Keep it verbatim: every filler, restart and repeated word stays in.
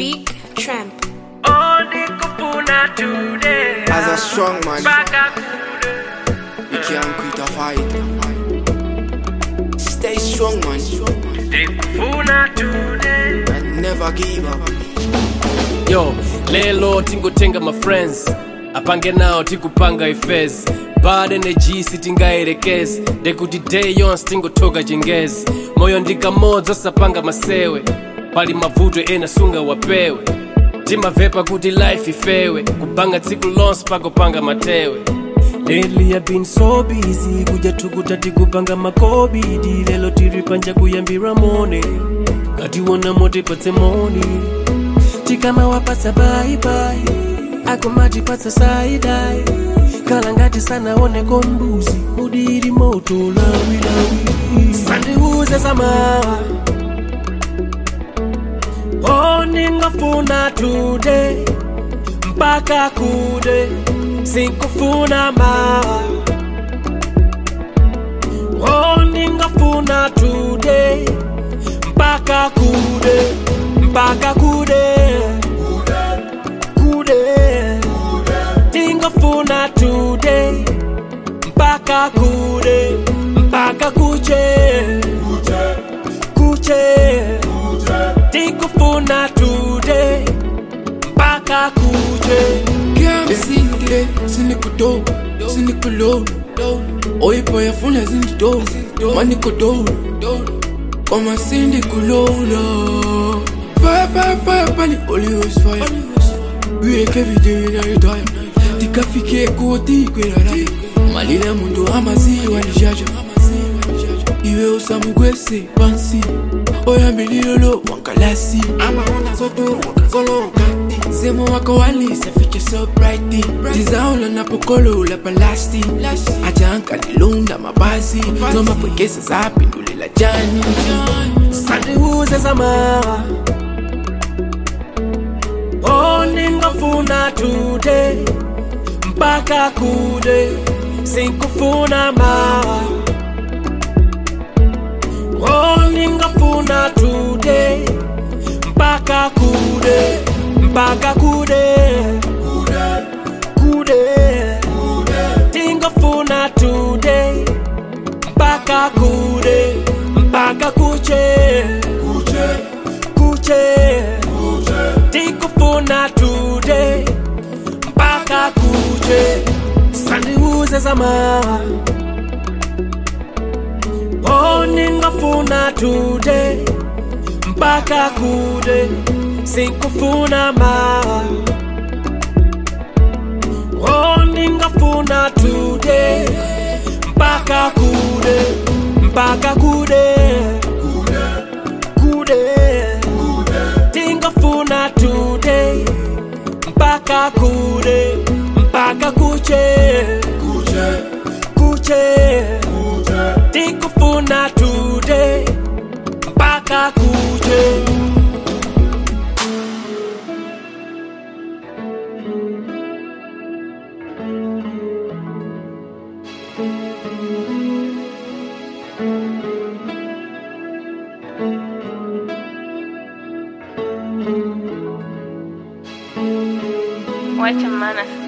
Big Tramp. As a strong man, you can't quit a fight. Stay strong, man, and never give up. Yo, lelo tingotenga my friends, apange nao tikupanga ifez. Bad energy sitingaerekezi, dekuti day yonse tingotoka chingezi. Moyo ndikamodzo sapanga masewe, pali mavuto ena sunga wapewe. Timavepa kuti life ifewe, kupanga tsiku lonse pakopanga matewe. Lately I've been so busy, kuja tukuta tikupanga makobidi. Lelo tiripanja kuyambira mone, kati wona mote patse moni. Tikama wapatsa bye bye, ako maji patsa saidai. Kalangati sana one kombuzi, mudiri moto lawi lawi. Sandi uze samawa, oh ningafuna today, mpaka kude, sinkufuna mawa. Oh ningafuna today, mpaka kude, mpaka kude, kude. Tingafuna today, mpaka kude, mpaka kuche, kuche. Tingafuna today, mpaka kuche. Can't sing today, sinikudo, sinikulo. Oye boy afuna zindido, manikodo. Kama sindikulo. Fire, fire, fire, pani always fire. We wake every day when I retire. Tikafike koti kwerara, malile mundu amaziwa nijaja. Iwe usamugwese pansi, oya mililolo wankalasi. Ama ona soto wakazolo wakati, semo wako wali sefiche so brighty. Tizaula na pokolo ula palasti, aja anka nilunda mabazi. Zoma pwekesa zapi ndule la jani. Sandi uze samawa, oh ningafuna today, mpaka kude, sinkufuna mawa. Oh ningafuna today, mpaka kude, mpaka kude, kude. Tingafuna today, mpaka kude, mpaka kuche, kuche. Tingafuna today, mpaka kuche. Sandi uze samawa, oh ningafuna today, mpaka kude, sinkufuna mawa. Oh ningafuna today, mpaka kude, mpaka kude, kude. Tingafuna today, mpaka kude, mpaka kuche, kuche. Tingafuna today, mpaka kuche. Wacha maana